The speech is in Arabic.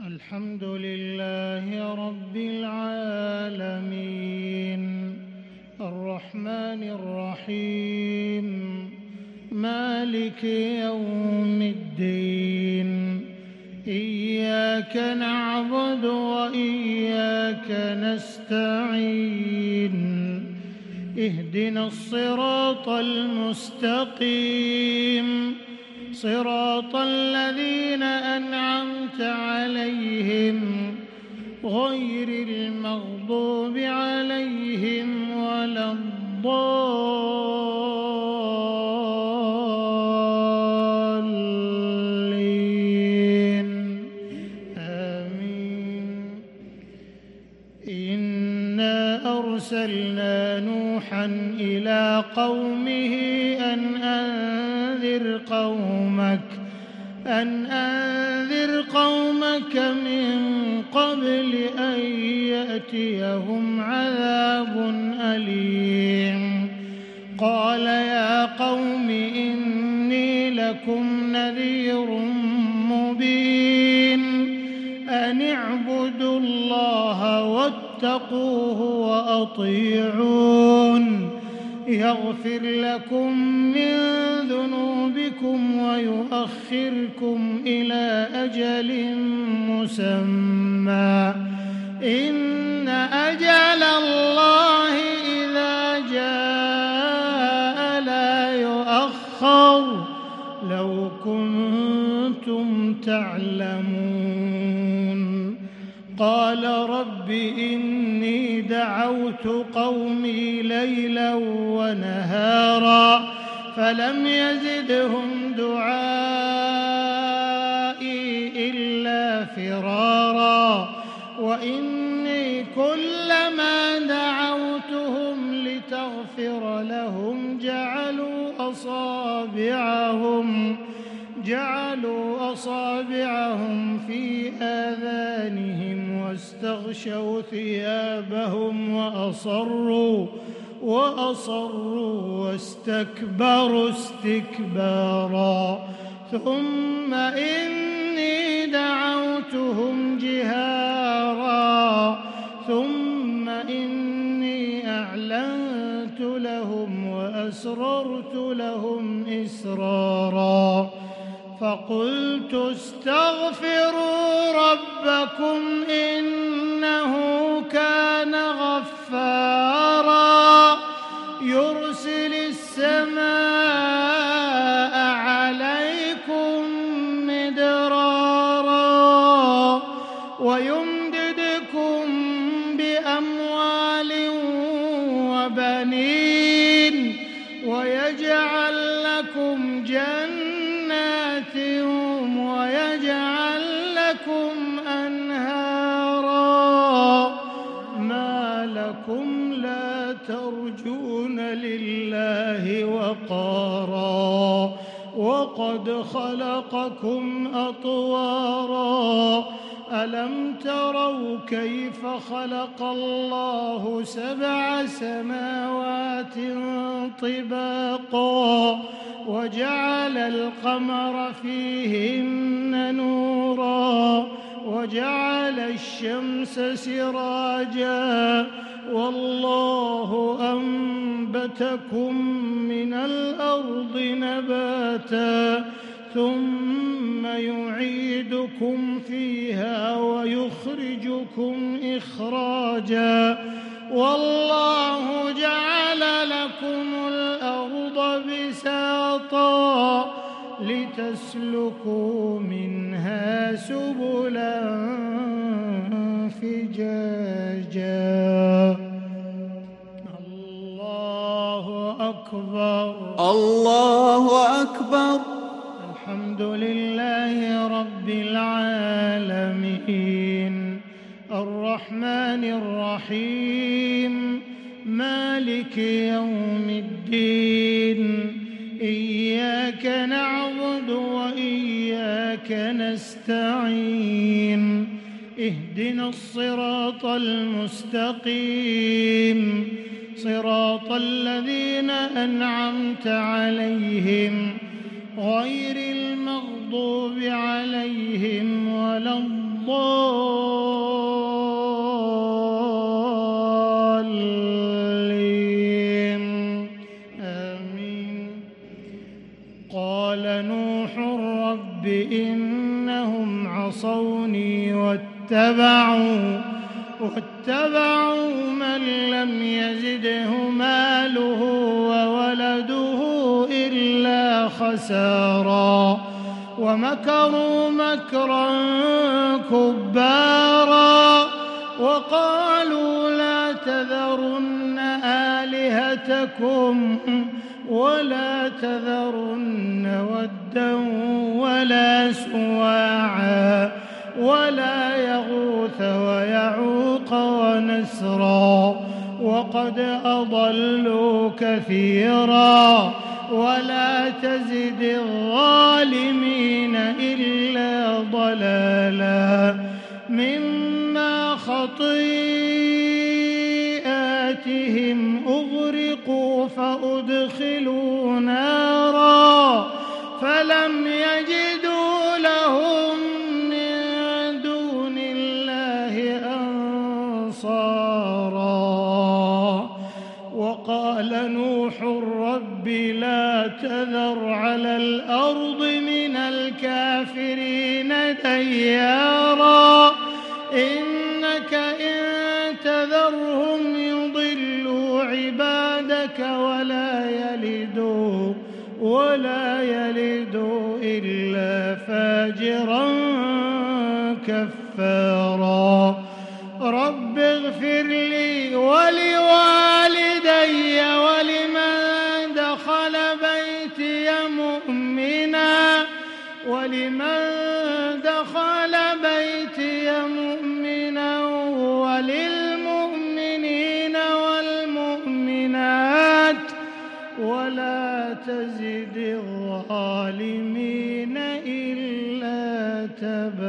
الحمد لله رب العالمين الرحمن الرحيم مالك يوم الدين إياك نعبد وإياك نستعين اهدنا الصراط المستقيم صراط الذين أنعمت عليهم غير المغضوب عليهم ولا الضالين آمين. إنا أرسلنا نوحا إلى قومه أن أنذر قومك من قبل أن يأتيهم عذاب أليم. قال يا قوم إني لكم نذير مبين أن اعبدوا الله واتقوه وأطيعون يغفر لكم من ذنوبكم ويؤخركم إلى أجل مسمى إن أجل الله إذا جاء لا يؤخر لو كنتم تعلمون. قال رب إني دعوت قومي ليلا ونهارا فلم يزدهم دعائي إلا فرارا وإني كلما دعوتهم لتغفر لهم جعلوا أصابعهم في آذانهم واستغشوا ثيابهم وأصروا واستكبروا استكبارا ثم إني دعوتهم جهارا ثم إني أعلنت لهم وأسررت لهم إسرارا فقلت استغفروا ربكم إنه كان غفارا يرسل السماء عليكم مدرارا ويمددكم بأموال وبنين ويجعل لكم جنات ويجعل لكم أنهارا ما لكم لا ترجون لله وقارا وقد خلقكم أطوارا ألم تروا كيف خلق الله 7 سماوات طباقا وجعل القمر فيهن نورا وجعل الشمس سراجا والله أنبتكم من الأرض نباتا ثم يعيدكم فيها ويخرجكم إخراجا والله جعل لكم الأرض بساطا لتسلكوا منها سبلا فجاجا. الله أكبر الله أكبر. الحمد لله رب العالمين الرحمن الرحيم مالك يوم الدين إياك نعبد وإياك نستعين اهدنا الصراط المستقيم صراط الذين أنعمت عليهم غير المغضوب عليهم ولا الضالين. إنهم عصوني واتبعوا من لم يزده ماله وولده إلا خسارا ومكروا مكرا كبارا وقالوا لا تذرن آلهتكم ولا تذرن ودا ولا سواعا ولا يغوث ويعوق ونسرا وقد أضلوا كثيرا ولا تزد الظالمين إلا ضلالا مما خطيئاتهم أغرقوا فأدخلوا نارا فلم يجدوا لهم من دون الله أنصارا وقال نوح رب لا تذر على الأرض من الكافرين ديارا إنك إن تذرهم يضلوا عبادك ولا يلدوا إلا فاجرا كفارا رب اغفر لي ولوالدي ولمن دخل بيتي مؤمنا وللمؤمنين والمؤمنات ولا تزد الظالمين إلا تبارا.